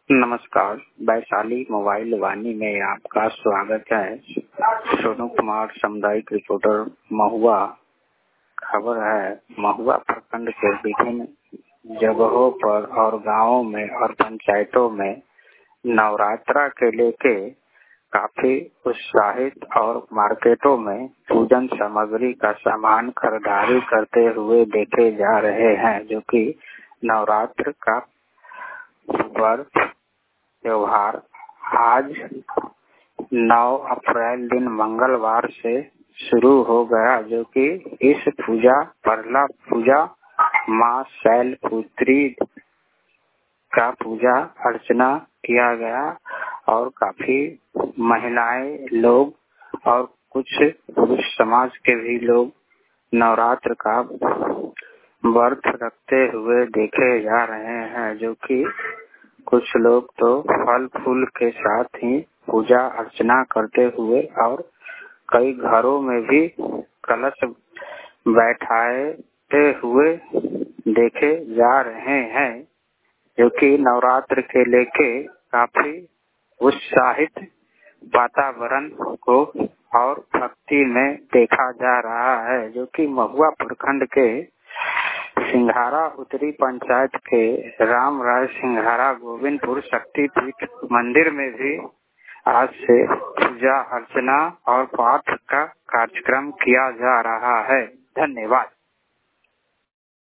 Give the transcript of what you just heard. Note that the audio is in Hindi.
नमस्कार, वैशाली मोबाइल वाणी में आपका स्वागत है। सोनू कुमार, सामुदायिक रिपोर्टर, महुआ। खबर है, महुआ प्रखंड के विभिन्न जगहों पर और गांवों में और पंचायतों में नवरात्रा के लेके काफी उत्साहित और मार्केटों में पूजन सामग्री का सामान खरीदारी करते हुए देखे जा रहे हैं, जो कि नवरात्र का व्रत त्योहार आज 9 अप्रैल दिन मंगलवार से शुरू हो गया, जो कि इस पहला पूजा माँ शैलपुत्री का पूजा अर्चना किया गया और काफी महिलाएं लोग और कुछ पुरुष समाज के भी लोग नवरात्र का व्रत रखते हुए देखे जा रहे हैं, जो कि कुछ लोग तो फल फूल के साथ ही पूजा अर्चना करते हुए और कई घरों में भी कलश बैठाते हुए देखे जा रहे हैं, जो कि नवरात्र के लेके काफी उत्साहित वातावरण को और भक्ति में देखा जा रहा है, जो कि महुआ प्रखंड के सिंघारा उत्तरी पंचायत के राम राय सिंघारा गोविंदपुर शक्तिपीठ मंदिर में भी आज से पूजा अर्चना और पाठ का कार्यक्रम किया जा रहा है। धन्यवाद।